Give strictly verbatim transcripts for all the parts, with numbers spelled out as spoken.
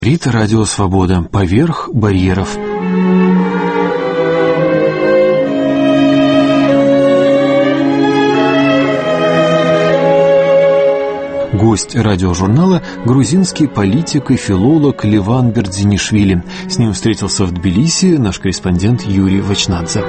Рита Радио Свобода. Поверх барьеров. Гость радиожурнала – грузинский политик и филолог Леван Бердзинишвили. С ним встретился в Тбилиси наш корреспондент Юрий Вачнадзе.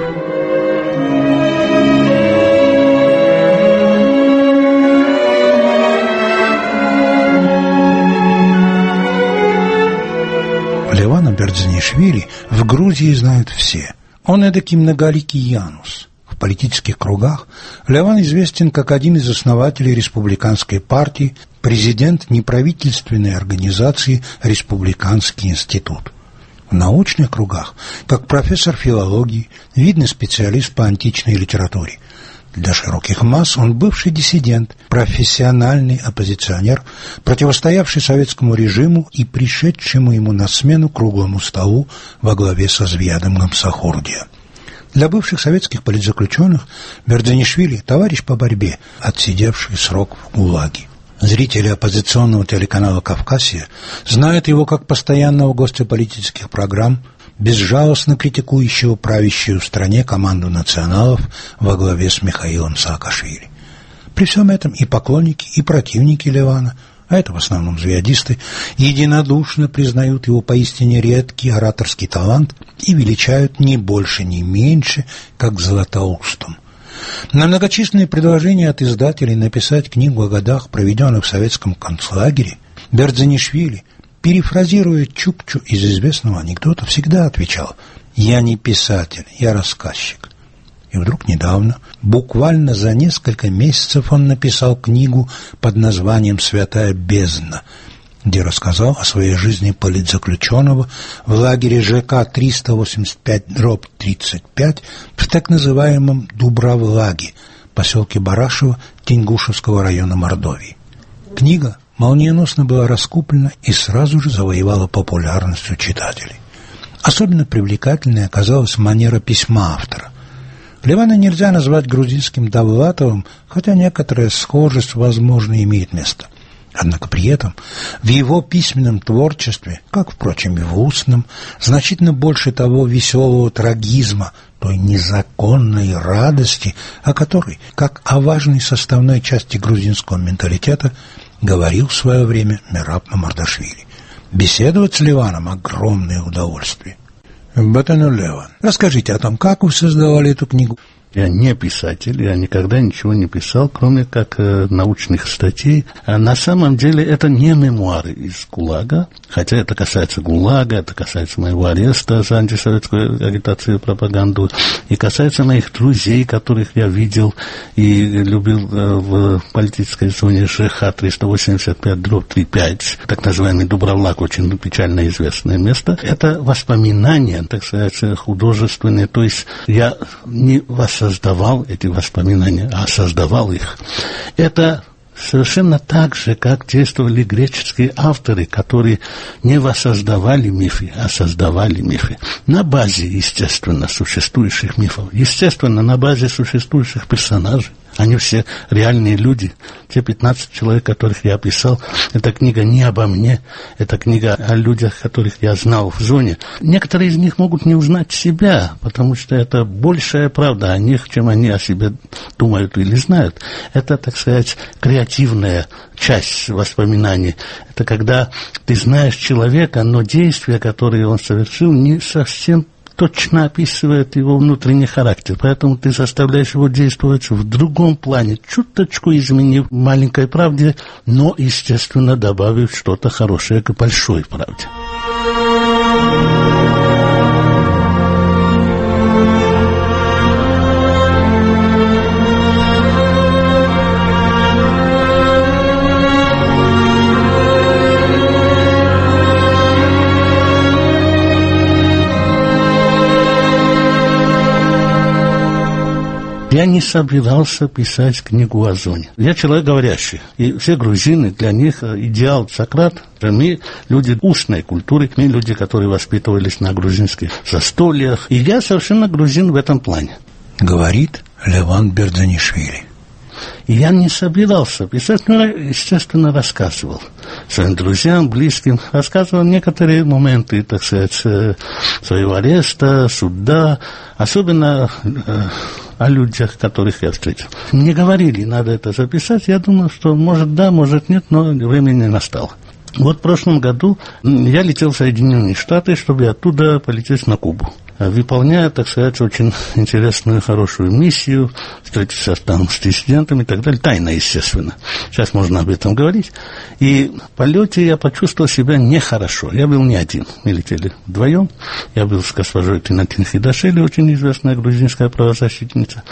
Левана Бердзинишвили в Грузии знают все. Он эдакий многоликий Янус. В политических кругах Леван известен как один из основателей республиканской партии, президент неправительственной организации «Республиканский институт». В научных кругах как профессор филологии, видный специалист по античной литературе. Для широких масс он бывший диссидент, профессиональный оппозиционер, противостоявший советскому режиму и пришедшему ему на смену круглому столу во главе со Звиядом Гамсахурдия. Для бывших советских политзаключенных Бердзинишвили – товарищ по борьбе, отсидевший срок в ГУЛАГе. Зрители оппозиционного телеканала «Кавказия» знают его как постоянного гостя политических программ, безжалостно критикующего правящую в стране команду националов во главе с Михаилом Саакашвили. При всем этом и поклонники, и противники Левана, а это в основном звиадисты, единодушно признают его поистине редкий ораторский талант и величают ни больше, ни меньше, как Златоустом. На многочисленные предложения от издателей написать книгу о годах, проведенных в советском концлагере, Бердзинишвили, перефразируя Чукчу из известного анекдота, всегда отвечал: «Я не писатель, я рассказчик». И вдруг недавно, буквально за несколько месяцев, он написал книгу под названием «Святая бездна», где рассказал о своей жизни политзаключенного в лагере ЖК триста восемьдесят пять дробь тридцать пять в так называемом Дубравлаге, поселке Барашево Тенгушевского района Мордовии. Книга молниеносно была раскуплена и сразу же завоевала популярность у читателей. Особенно привлекательной оказалась манера письма автора. Левана нельзя назвать грузинским Довлатовым, хотя некоторая схожесть, возможно, имеет место. Однако при этом в его письменном творчестве, как, впрочем, и в устном, значительно больше того веселого трагизма, той незаконной радости, о которой, как о важной составной части грузинского менталитета, говорил в свое время Мераб Мамардашвили. Беседовать с Леваном – огромное удовольствие. Батану Леван, расскажите о том, как вы создавали эту книгу. Я не писатель, я никогда ничего не писал, кроме как э, научных статей. А на самом деле это не мемуары из ГУЛАГа, хотя это касается ГУЛАГа, это касается моего ареста за антисоветскую агитацию и пропаганду, и касается моих друзей, которых я видел и любил э, в политической зоне ЖХ триста восемьдесят пять дробь тридцать пять, так называемый Дубравлаг, очень печально известное место. Это воспоминания, так сказать, художественные, то есть я не воссоздавал эти воспоминания, а создавал их. Это совершенно так же, как действовали греческие авторы, которые не воссоздавали мифы, а создавали мифы. На базе, естественно, существующих мифов. Естественно, на базе существующих персонажей. Они все реальные люди. Те пятнадцать человек, которых я описал, эта книга не обо мне, это книга о людях, которых я знал в зоне. Некоторые из них могут не узнать себя, потому что это большая правда о них, чем они о себе думают или знают. Это, так сказать, креативная часть воспоминаний. Это когда ты знаешь человека, но действия, которые он совершил, не совсем точно описывает его внутренний характер, поэтому ты заставляешь его действовать в другом плане, чуточку изменив маленькой правде, но, естественно, добавив что-то хорошее к большой правде. Я не собирался писать книгу о зоне. Я человек говорящий. И все грузины, для них идеал Сократ. Мы люди устной культуры, мы люди, которые воспитывались на грузинских застольях. И я совершенно грузин в этом плане. Говорит Леван Бердзинишвили. И я не собирался писать, но, естественно, рассказывал своим друзьям, близким, рассказывал некоторые моменты, так сказать, своего ареста, суда, особенно э, о людях, которых я встретил. Мне говорили, надо это записать, я думал, что может да, может нет, но время не настало. Вот в прошлом году я летел в Соединенные Штаты, чтобы оттуда полететь на Кубу, выполняя, так сказать, очень интересную, хорошую миссию, встретиться там с диссидентами и так далее, тайно, естественно. Сейчас можно об этом говорить. И в полете я почувствовал себя нехорошо. Я был не один, мы летели вдвоем. Я был с госпожой Тинатин Хидашвили, очень известная грузинская правозащитница.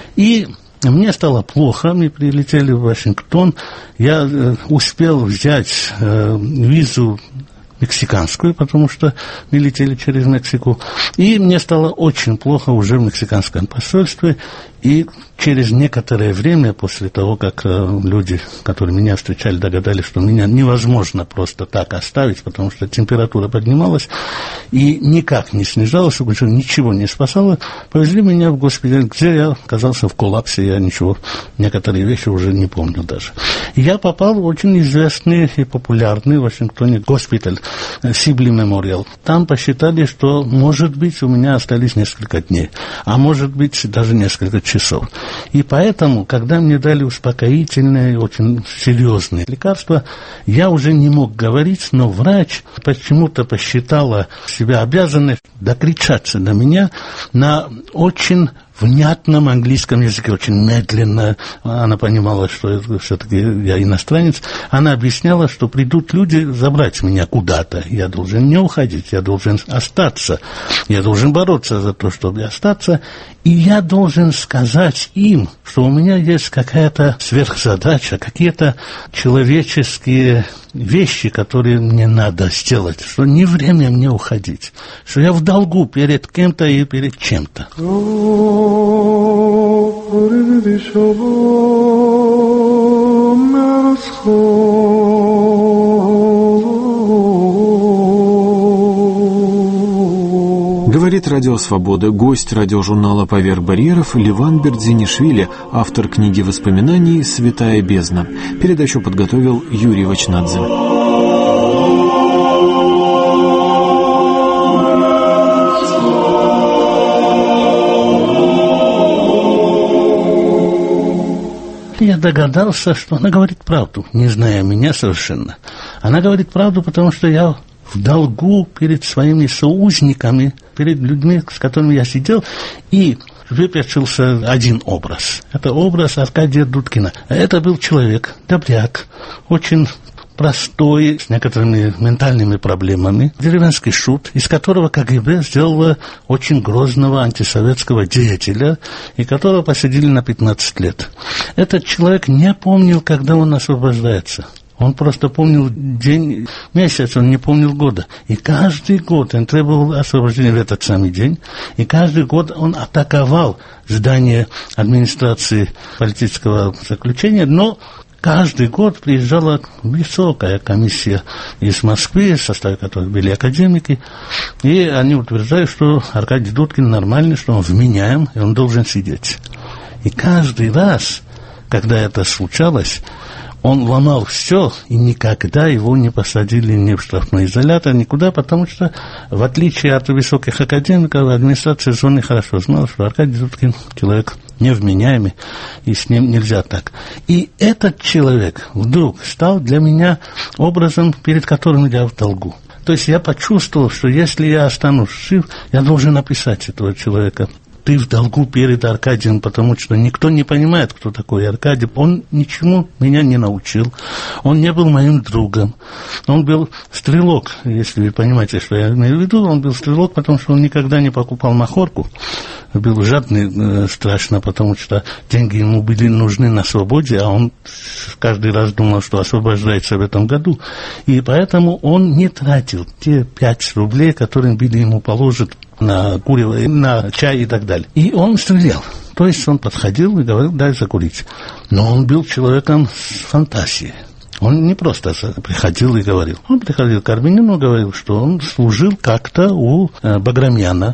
И мне стало плохо, мы прилетели в Вашингтон, я э, успел взять э, визу мексиканскую, потому что мы летели через Мексику, и мне стало очень плохо уже в мексиканском посольстве, и через некоторое время, после того, как э, люди, которые меня встречали, догадались, что меня невозможно просто так оставить, потому что температура поднималась и никак не снижалась, уже ничего не спасало, повезли меня в госпиталь, где я оказался в коллапсе, я ничего, некоторые вещи уже не помню даже. И я попал в очень известный и популярный в Вашингтоне госпиталь, Сибли Мемориал. Там посчитали, что, может быть, у меня остались несколько дней, а может быть, даже несколько часов. И поэтому, когда мне дали успокоительные, очень серьезные лекарства, я уже не мог говорить, но врач почему-то посчитала себя обязанной докричаться до меня на очень внятном английском языке, очень медленно. Она понимала, что все-таки я иностранец. Она объясняла, что придут люди забрать меня куда-то. Я должен не уходить, я должен остаться. Я должен бороться за то, чтобы остаться. И я должен сказать им, что у меня есть какая-то сверхзадача, какие-то человеческие вещи, которые мне надо сделать, что не время мне уходить, что я в долгу перед кем-то и перед чем-то. Говорит Радио Свобода, гость радиожурнала «Поверх барьеров» Леван Бердзинишвили, автор книги воспоминаний «Святая бездна». Передачу подготовил Юрий Вачнадзе. Я догадался, что она говорит правду, не зная меня совершенно. Она говорит правду, потому что я в долгу перед своими союзниками, перед людьми, с которыми я сидел, и выпечился один образ. Это образ Аркадия Дудкина. Это был человек, добряк, очень простой, с некоторыми ментальными проблемами, деревенский шут, из которого КГБ сделала очень грозного антисоветского деятеля, и которого посадили на пятнадцать лет. Этот человек не помнил, когда он освобождается. Он просто помнил день, месяц, он не помнил года. И каждый год он требовал освобождения в этот самый день. И каждый год он атаковал здание администрации политического заключения, но каждый год приезжала высокая комиссия из Москвы, в составе которой были академики, и они утверждают, что Аркадий Дудкин нормальный, что он вменяем, и он должен сидеть. И каждый раз, когда это случалось, он ломал все, и никогда его не посадили ни в штрафной изолятор, никуда, потому что, в отличие от высоких академиков, администрация зоны хорошо знала, что Аркадий Дудкин человек невменяемый, и с ним нельзя так. И этот человек вдруг стал для меня образом, перед которым я в долгу. То есть я почувствовал, что если я останусь жив, я должен написать этого человека. Ты в долгу перед Аркадием, потому что никто не понимает, кто такой Аркадий. Он ничему меня не научил. Он не был моим другом. Он был стрелок, если вы понимаете, что я имею в виду. Он был стрелок, потому что он никогда не покупал махорку. Был жадный э, страшно, потому что деньги ему были нужны на свободе, а он каждый раз думал, что освобождается в этом году. И поэтому он не тратил те пять рублей, которые были ему положены на курево, на чай и так далее. И он стрелял. То есть он подходил и говорил, дай закурить. Но он был человеком с фантазией. Он не просто приходил и говорил. Он приходил к армянину и говорил, что он служил как-то у Баграмяна,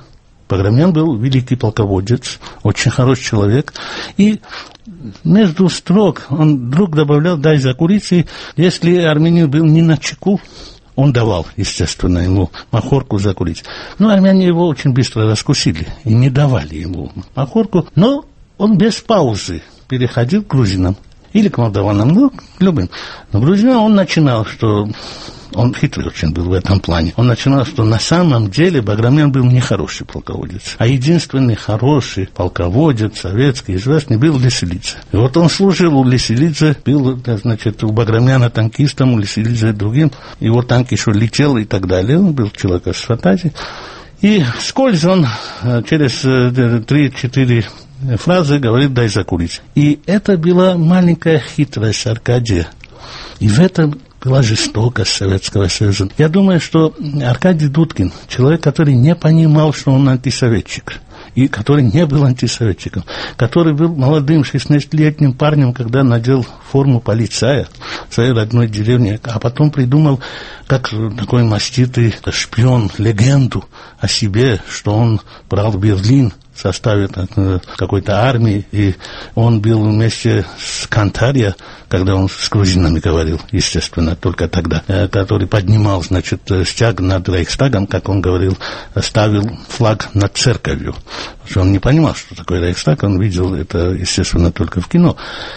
Баграмян был великий полководец, очень хороший человек, и между строк он вдруг добавлял: дай закурить, и если армянин был не на чеку, он давал, естественно, ему махорку закурить. Но армяне его очень быстро раскусили и не давали ему махорку, но он без паузы переходил к грузинам или к молдаванам, ну, к любым. Но грузинам он начинал, что... Он хитрый очень был в этом плане. Он начинал, что на самом деле Баграмян был не хороший полководец, а единственный хороший полководец, советский, известный, был Леселидзе. И вот он служил у Леселидзе, был, значит, у Баграмяна танкистом, у Леселидзе другим. Его танк еще летел и так далее. Он был человек с фантазией. И вскользь он через три-четыре фразы говорит: дай закурить. И это была маленькая хитрость Аркадия. И в этом была жестокость Советского Союза. Я думаю, что Аркадий Дудкин, человек, который не понимал, что он антисоветчик, и который не был антисоветчиком, который был молодым шестнадцатилетним парнем, когда надел форму полицая в своей родной деревне, а потом придумал, как такой маститый шпион, легенду о себе, что он брал Берлин в составе какой-то армии, и он был вместе с Кантария, когда он с грузинами говорил, естественно, только тогда, который поднимал, значит, стяг над Рейхстагом, как он говорил, ставил флаг над церковью. Потому что он не понимал, что такое Рейхстаг, он видел это, естественно, только в кино.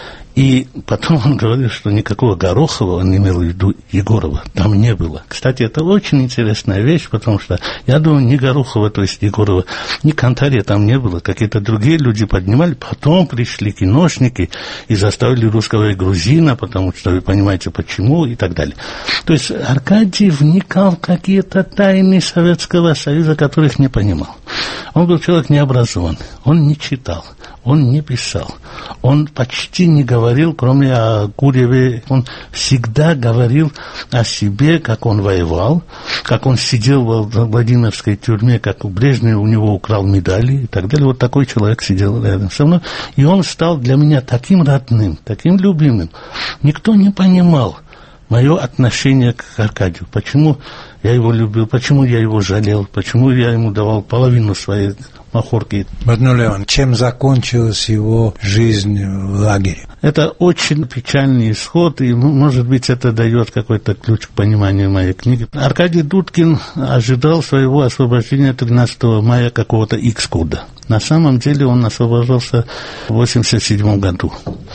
И потом он говорил, что никакого Горохова, он имел в виду Егорова, там не было. Кстати, это очень интересная вещь, потому что, я думаю, ни Горохова, то есть Егорова, ни Кантария там не было. Какие-то другие люди поднимали, потом пришли киношники и заставили русского и грузина, потому что вы понимаете, почему, и так далее. То есть Аркадий вникал в какие-то тайны Советского Союза, которых не понимал. Он был человек необразованный, он не читал, он не писал, он почти не говорил, кроме о Гурьеве, он всегда говорил о себе, как он воевал, как он сидел в Владимирской тюрьме, как Брежнев у него украл медали и так далее. Вот такой человек сидел рядом со мной, и он стал для меня таким родным, таким любимым. Никто не понимал мое отношение к Аркадию, почему я его любил, почему я его жалел, почему я ему давал половину своей махорки. Баднулеван, чем закончилась его жизнь в лагере? Это очень печальный исход, и, может быть, это дает какой-то ключ к пониманию моей книги. Аркадий Дудкин ожидал своего освобождения тринадцатого мая какого-то икс года. На самом деле он освобождался в восемьдесят седьмом году.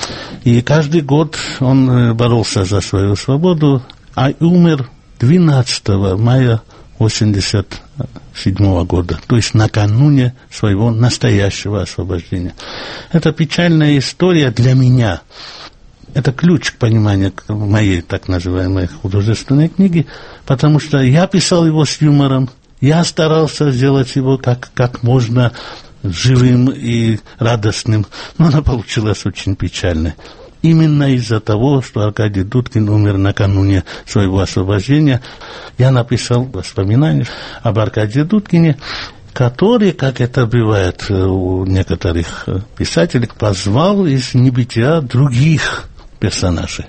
И каждый год он боролся за свою свободу, а умер двенадцатого мая восемьдесят седьмого года, то есть накануне своего настоящего освобождения. Это печальная история для меня. Это ключ к пониманию моей так называемой художественной книги, потому что я писал его с юмором, я старался сделать его как, как можно живым и радостным, но она получилась очень печальной. Именно из-за того, что Аркадий Дудкин умер накануне своего освобождения, я написал воспоминания об Аркадии Дудкине, который, как это бывает у некоторых писателей, позвал из небытия других персонажей.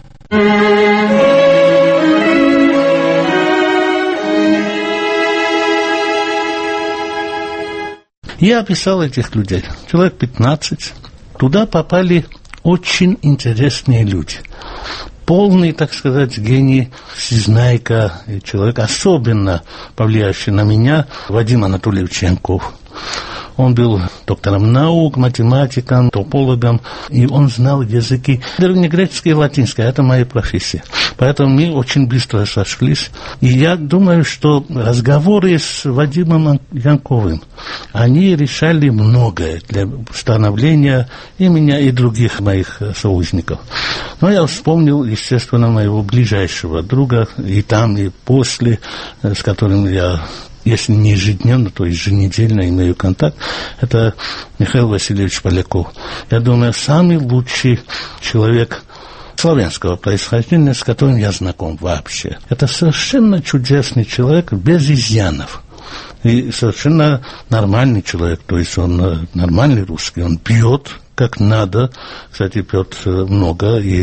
Я описал этих людей, человек пятнадцать. Туда попали очень интересные люди. Полный, так сказать, гений, всезнайка, человек, особенно повлиявший на меня, Вадим Анатольевич Янков. Он был доктором наук, математиком, топологом, и он знал языки древнегреческое и латинское. Это моя профессия. Поэтому мы очень быстро сошлись. И я думаю, что разговоры с Вадимом Янковым, они решали многое для становления и меня, и других моих союзников. Но я вспомнил, естественно, моего ближайшего друга, и там, и после, с которым я, если не ежедневно, то еженедельно имею контакт, это Михаил Васильевич Поляков. Я думаю, самый лучший человек славянского происхождения, с которым я знаком вообще. Это совершенно чудесный человек, без изъянов. И совершенно нормальный человек, то есть он нормальный русский, он пьет как надо, кстати, пьет много, и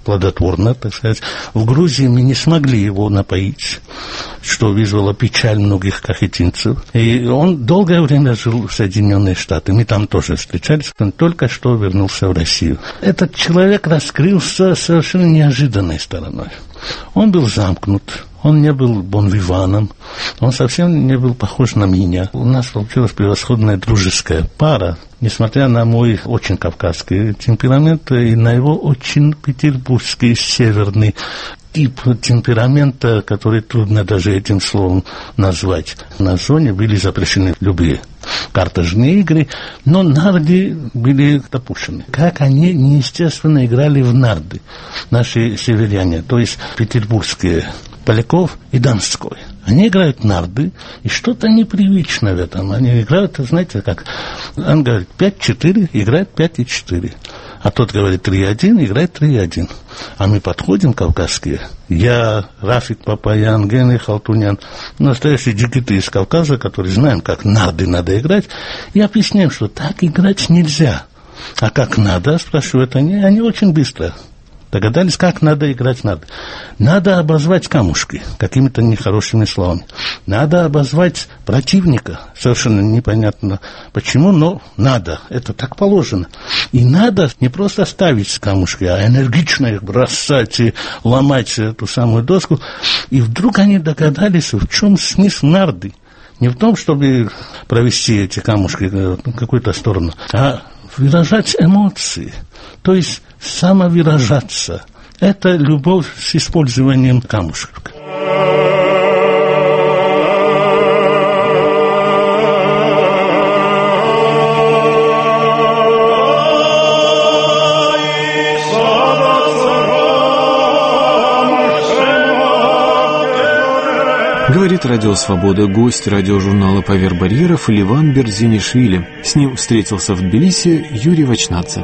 плодотворно, так сказать. В Грузии мы не смогли его напоить, что вызвало печаль многих кахетинцев. И он долгое время жил в Соединенных Штатах. Мы там тоже встречались, он только что вернулся в Россию. Этот человек раскрылся совершенно неожиданной стороной. Он был замкнут, он не был бонвиваном, он совсем не был похож на меня. У нас получилась превосходная дружеская пара, несмотря на мой очень кавказский темперамент и на его очень петербургский, северный тип темперамента, который трудно даже этим словом назвать. На зоне были запрещены любые карточные игры, но нарды были допущены. Как они неестественно играли в нарды, наши северяне, то есть петербургские, Поляков и Донской. Они играют нарды, и что-то непривычно в этом. Они играют, знаете, как... Он говорит пять-четыре, играет пять-четыре. А тот говорит три-один, играет три-один. А мы подходим, кавказские. Я, Рафик Папаян, Гены Халтунян, настоящие джигиты из Кавказа, которые знаем, как нарды надо играть, и объясняем, что так играть нельзя. А как надо, спрашивают они, они очень быстро догадались, как надо играть надо. Надо обозвать камушки какими-то нехорошими словами. Надо обозвать противника. Совершенно непонятно почему, но надо. Это так положено. И надо не просто ставить камушки, а энергично их бросать и ломать эту самую доску. И вдруг они догадались, в чем смысл нарды. Не в том, чтобы провести эти камушки в какую-то сторону, а выражать эмоции. То есть самовыражаться. Это любовь с использованием камушек. Говорит Радио Свобода гость радиожурнала «Повер барьеров» Ливан Бердзинишвили. С ним встретился в Тбилиси Юрий Вачнадзе.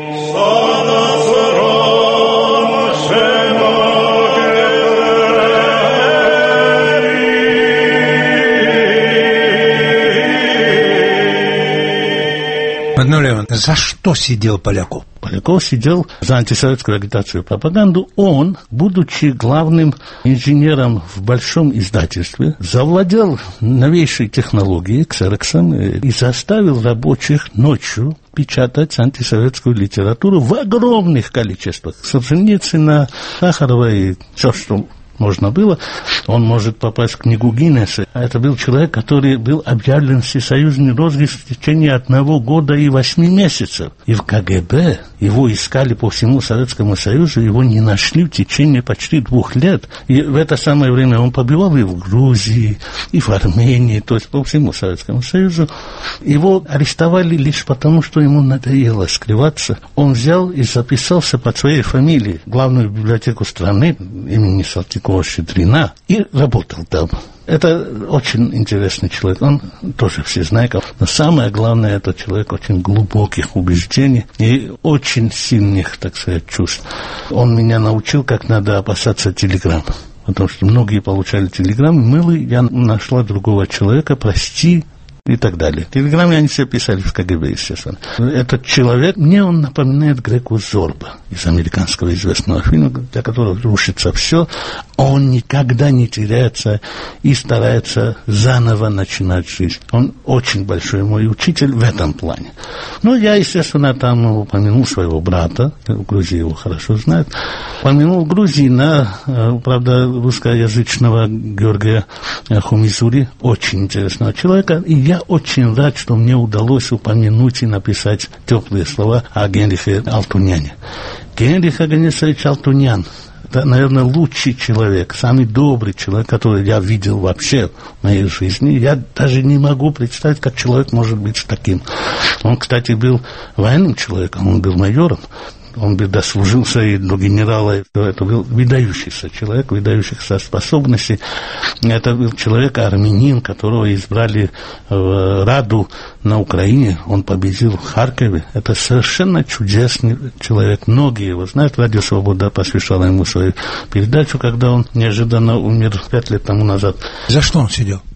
Леван, за что сидел Поляков? Поляков сидел за антисоветскую агитацию и пропаганду. Он, будучи главным инженером в большом издательстве, завладел новейшей технологией, ксероксом, и заставил рабочих ночью печатать антисоветскую литературу в огромных количествах. Солженицына, Сахарова и все, что можно было. Он может попасть в книгу Гиннесса. А это был человек, который был объявлен всесоюзный розыск в течение одного года и восьми месяцев. И в КГБ его искали по всему Советскому Союзу, его не нашли в течение почти двух лет. И в это самое время он побывал и в Грузии, и в Армении, то есть по всему Советскому Союзу. Его арестовали лишь потому, что ему надоело скрываться. Он взял и записался под своей фамилией в главную библиотеку страны имени Салтыкова Щедрина и работал там. Это очень интересный человек, он тоже все знает, но самое главное, это человек очень глубоких убеждений и очень сильных, так сказать, чувств. Он меня научил, как надо опасаться телеграмм, потому что многие получали телеграммы, мылы, я нашла другого человека, прости, и так далее. В телеграмме они все писали в КГБ, естественно. Этот человек, мне он напоминает Греку Зорба из американского известного фильма, для которого рушится все, он никогда не теряется и старается заново начинать жизнь. Он очень большой мой учитель в этом плане. Ну, я, естественно, там упомянул своего брата, в Грузии его хорошо знают, упомянул грузина, правда, русскоязычного Георгия Хумизури, очень интересного человека, и я Я очень рад, что мне удалось упомянуть и написать теплые слова о Генрихе Алтуняне. Генрих Агнесович Алтунян – это, наверное, лучший человек, самый добрый человек, который я видел вообще в моей жизни. Я даже не могу представить, как человек может быть таким. Он, кстати, был военным человеком, он был майором. Он бы дослужился и до генерала. Это был выдающийся человек, выдающихся способностей. Это был человек, армянин, которого избрали в Раду на Украине. Он победил в Харькове. Это совершенно чудесный человек. Многие его знают. Радио Свобода посвящала ему свою передачу, когда он неожиданно умер пять лет тому назад. За что он сидел?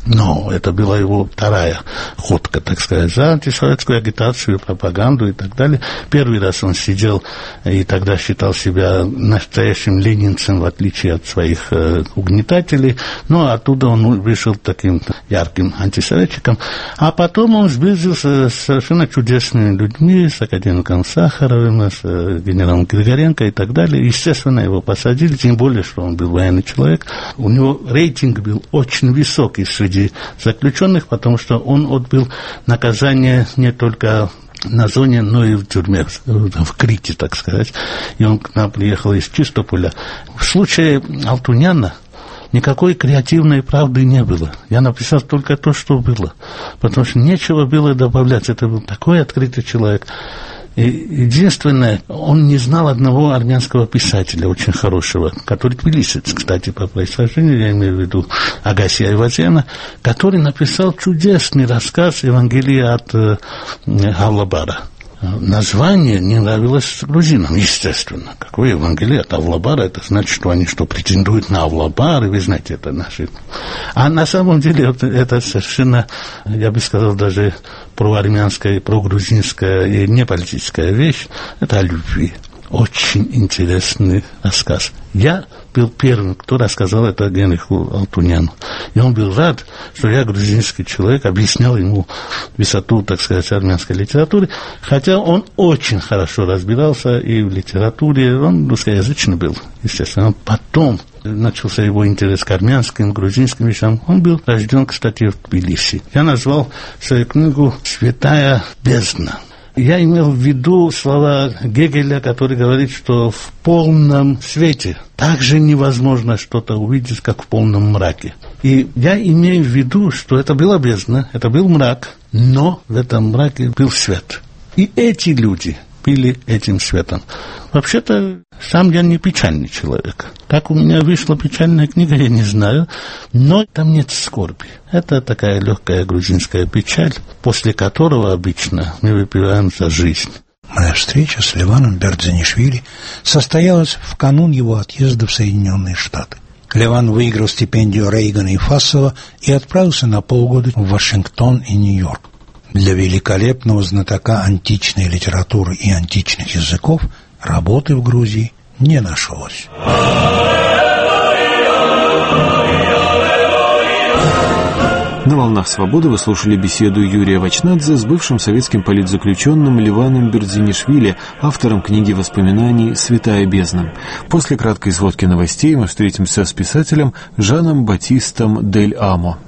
Но это была его вторая ходка, так сказать, за антисоветскую агитацию, пропаганду и так далее. Первый раз он сидел и тогда считал себя настоящим ленинцем, в отличие от своих э, угнетателей. Но оттуда он вышел таким ярким антисоветчиком. А потом он сблизился с совершенно чудесными людьми, с академиком Сахаровым, с э, генералом Григоренко и так далее. Естественно, его посадили, тем более, что он был военный человек. У него рейтинг был очень высокий среди заключенных, потому что он отбыл наказание не только на зоне, но и в тюрьме, в Крите, так сказать. И он к нам приехал из Чистополя. В случае Алтуняна никакой креативной правды не было. Я написал только то, что было. Потому что нечего было добавлять. Это был такой открытый человек. И единственное, он не знал одного армянского писателя, очень хорошего, который тбилисец, кстати, по происхождению, я имею в виду Агасия Айвазяна, который написал чудесный рассказ «Евангелие от э, Авлабара». Название не нравилось грузинам, естественно. Какое Евангелие от Авлабара? Это значит, что они что, претендуют на Авлабар, и вы знаете, это наши... А на самом деле это, это совершенно, я бы сказал, даже проармянская, прогрузинская и неполитическая вещь. Это о любви. Очень интересный рассказ. Я был первым, кто рассказал это Генриху Алтуняну. И он был рад, что я, грузинский человек, объяснял ему высоту, так сказать, армянской литературы, хотя он очень хорошо разбирался и в литературе, он русскоязычный был, естественно. Потом начался его интерес к армянским, грузинским вещам. Он был рожден, кстати, в Тбилиси. Я назвал свою книгу «Святая бездна». Я имел в виду слова Гегеля, который говорит, что в полном свете также невозможно что-то увидеть, как в полном мраке. И я имею в виду, что это была бездна, это был мрак, но в этом мраке был свет. И эти люди были этим светом. Вообще-то, сам я не печальный человек. Как у меня вышла печальная книга, я не знаю, но там нет скорби. Это такая легкая грузинская печаль, после которого обычно мы выпиваем за жизнь. Моя встреча с Леваном Бердзинишвили состоялась в канун его отъезда в Соединенные Штаты. Леван выиграл стипендию Рейгана и Фассова и отправился на полгода в Вашингтон и Нью-Йорк. Для великолепного знатока античной литературы и античных языков работы в Грузии не нашлось. На «Волнах свободы» вы слушали беседу Юрия Вачнадзе с бывшим советским политзаключенным Леваном Бердзинишвили, автором книги воспоминаний «Святая бездна». После краткой сводки новостей мы встретимся с писателем Жаном Батистом Дель Амо.